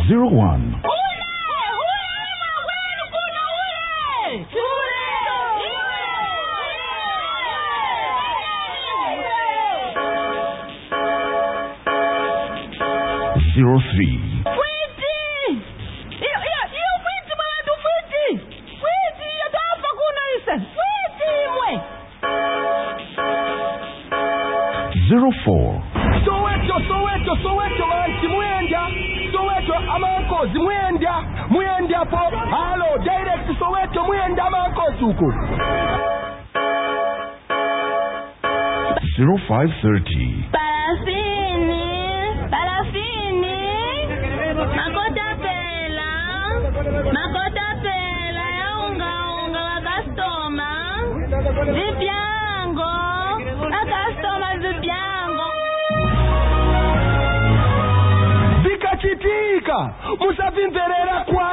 01. Soweto manchi Soweto amanko zimwenda po halo direct Soweto mwenda amanko suku 0530. Parafini makota pela ya unga wa customer zipyango na customer zipyango zikachitika musavimverera kwa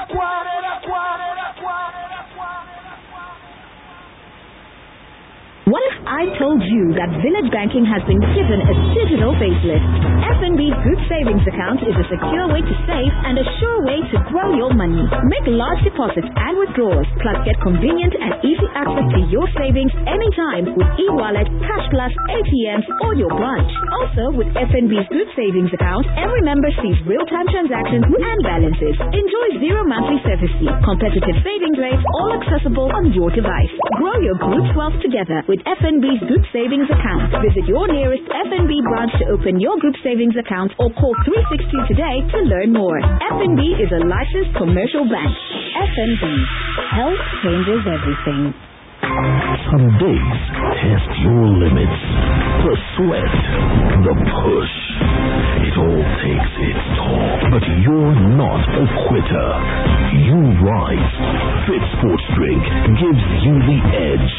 What if I told you that Village Banking has been given a digital facelift? FNB Group Savings Account is a secure way to save and a sure way to grow your money. Make large deposits and withdrawals, plus get convenient and easy access to your savings anytime with e-wallet, Cash Plus, ATMs, or your branch. Also, with FNB's Group Savings Account, every member sees real-time transactions and balances. Enjoy zero monthly service fee, competitive savings rates, all accessible on your device. Grow your group's wealth together with FNB's Group Savings Account. Visit your nearest FNB branch to open your group savings account or call 360 today to learn more. FNB is a licensed commercial bank. FNB. Health changes everything. Some days test your limits. The sweat, the push. It all takes its toll. But you're not a quitter. You rise. Fit Sports Drink gives you the edge.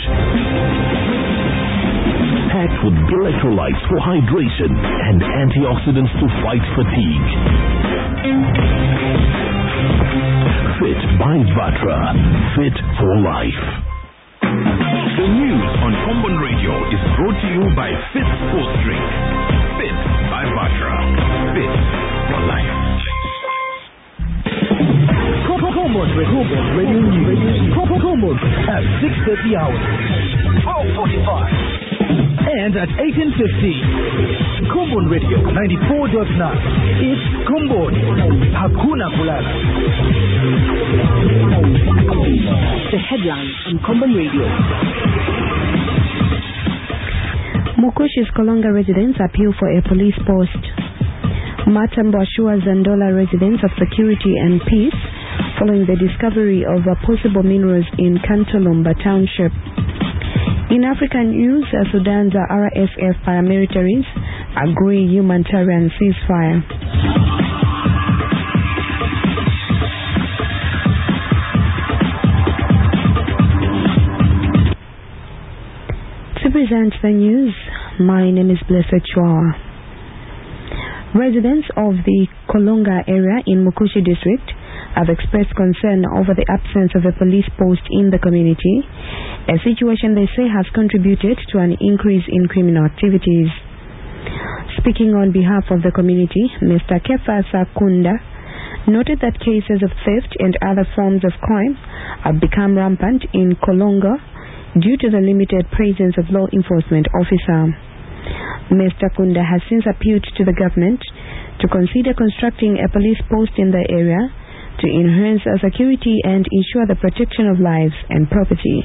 Packed with electrolytes for hydration and antioxidants to fight fatigue. Fit by Vatra. Fit for life. The news on Common Radio is brought to you by Fit Sports Drink. Fit by Vatra. Fit for life. Common Radio News. Common at 6:30 hours. 12:45. And at 18:50. Common Radio 94.9. It's Common. Hakuna kulala. The headlines on Common Radio. Mukushi's Kolonga residents appeal for a police post. Matambo assures Zandola residents of security and peace following the discovery of possible minerals in Kantolomba Township. In African news, Sudan's RSF paramilitaries agree humanitarian ceasefire. To present the news, my name is Blessed Chua. Residents of the Kolonga area in Mukushi district have expressed concern over the absence of a police post in the community, a situation they say has contributed to an increase in criminal activities. Speaking on behalf of the community, Mr. Kefa Sakunda noted that cases of theft and other forms of crime have become rampant in Kolonga due to the limited presence of law enforcement officer. Mr. Kunda has since appealed to the government to consider constructing a police post in the area to enhance security and ensure the protection of lives and property.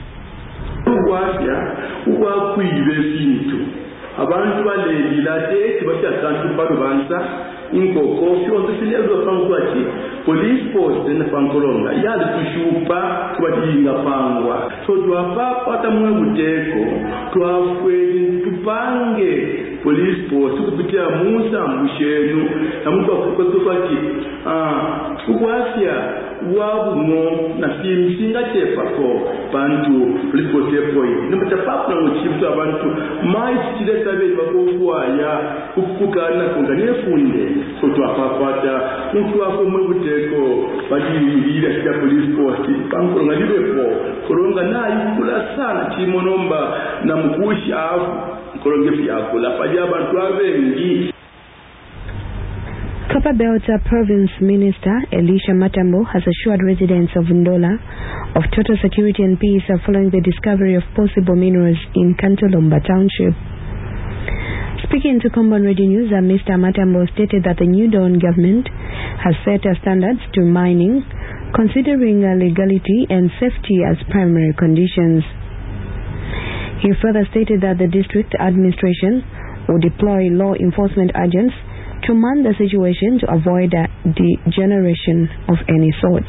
Abantu balengilate tibashasantu parubanza inkoko fyonse silezo pangwati police post in Pankolonga yali tushupa twadinga pangwa so twapa pata mwe buteko twafwe tupange police post kupitia Musa Mbushenu na mtu akukoti ukwafya wabuno na simsinga tepako bantu police post epoi nimatapapo na muchifu abantu mai chidetabe bakokwaya kukukana kungane funde so twapapata mtu afumwe buteko badilira kya police post Pankolonga libepo Kolonga nayo kula sana chimonomba na Mukushi afu Kolonga pia kula paja abantu abengi. Copper Belt Province Minister Elisha Matambo has assured residents of Ndola of total security and peace following the discovery of possible minerals in Kantolomba Township. Speaking to Combon Radio News, Mr. Matambo stated that the New Dawn government has set standards to mining, considering legality and safety as primary conditions. He further stated that the district administration will deploy law enforcement agents to man the situation to avoid degeneration of any sort.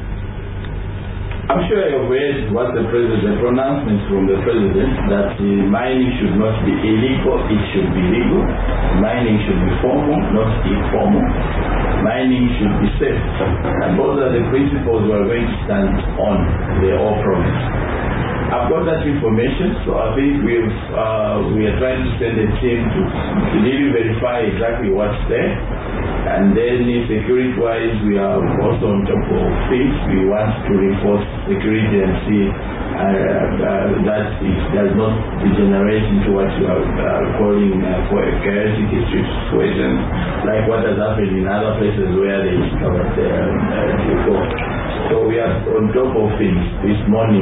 I'm sure you've read what the pronouncements from the president that mining should not be illegal, it should be legal. Mining should be formal, not informal. Mining should be safe. And those are the principles we're going to stand on, the all promise. I've got that information, so I think we are trying to send a team to really verify exactly what's there. And then security-wise, we are also on top of things. We want to reinforce security and see that it does not degenerate into what you are calling for a chaotic situation, like what has happened in other places where they discovered before. So we are on top of things this morning.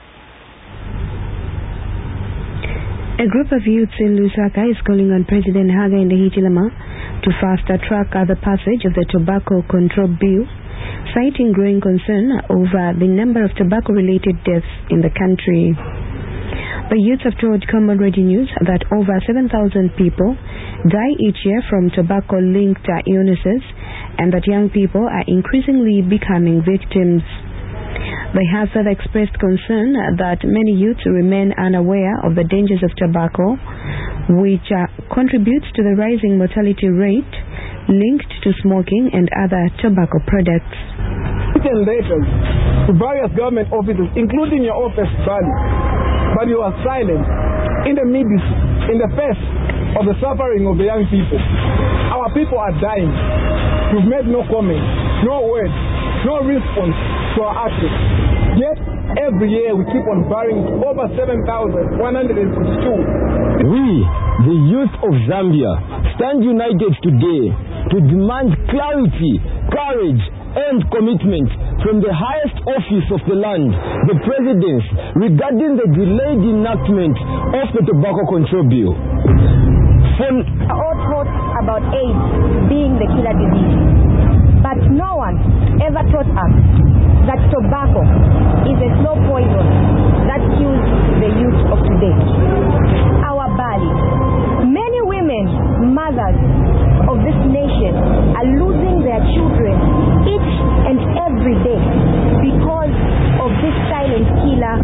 A group of youths in Lusaka is calling on President Hakainde Hichilema to fast-track the passage of the Tobacco Control Bill, citing growing concern over the number of tobacco-related deaths in the country. The youths have told Combon Radio News that over 7,000 people die each year from tobacco-linked illnesses and that young people are increasingly becoming victims. They have further expressed concern that many youths remain unaware of the dangers of tobacco, which contributes to the rising mortality rate linked to smoking and other tobacco products. Written letters to various government offices, including your office, Bali, but you are silent in the face of the suffering of the young people. Our people are dying. You've made no comment, no word, no response to our actions. Yet, every year we keep on burying over 7,162. We, the youth of Zambia, stand united today to demand clarity, courage, and commitment from the highest office of the land, the Presidency, regarding the delayed enactment of the Tobacco Control Bill. All taught about AIDS being the killer disease, but no one ever taught us that tobacco is a slow poison that kills the youth of today. Our Bali, many women, mothers of this nation, are losing their children each and every day because of this silent killer.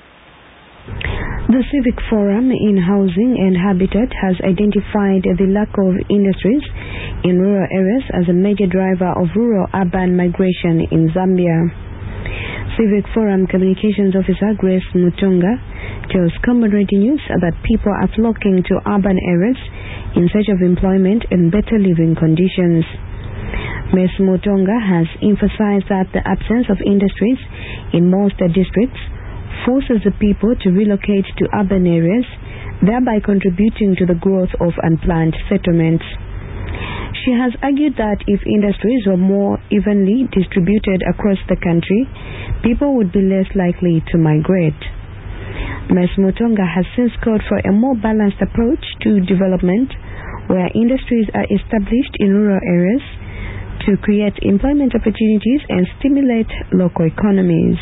The Civic Forum in Housing and Habitat has identified the lack of industries in rural areas as a major driver of rural-urban migration in Zambia. Civic Forum Communications Officer Grace Mutunga tells Combon Radio News that people are flocking to urban areas in search of employment and better living conditions. Ms. Mutunga has emphasized that the absence of industries in most districts forces the people to relocate to urban areas, thereby contributing to the growth of unplanned settlements. She has argued that if industries were more evenly distributed across the country, people would be less likely to migrate. Ms. Mutunga has since called for a more balanced approach to development, where industries are established in rural areas to create employment opportunities and stimulate local economies.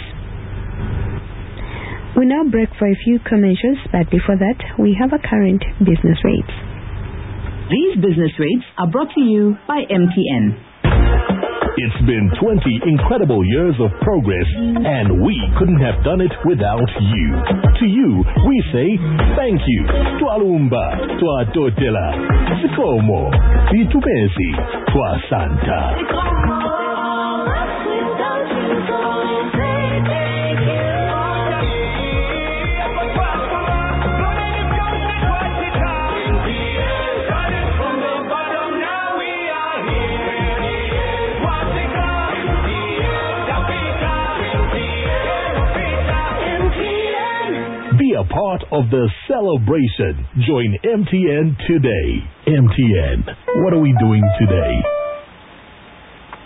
We now break for a few commercials, but before that, we have our current business rates. These business rates are brought to you by MTN. It's been 20 incredible years of progress, and we couldn't have done it without you. To you, we say thank you. Twalumba, Twatotela, Sikomo, Situmesi, Twasanta. Be a part of the celebration. Join MTN today. MTN. What are we doing today?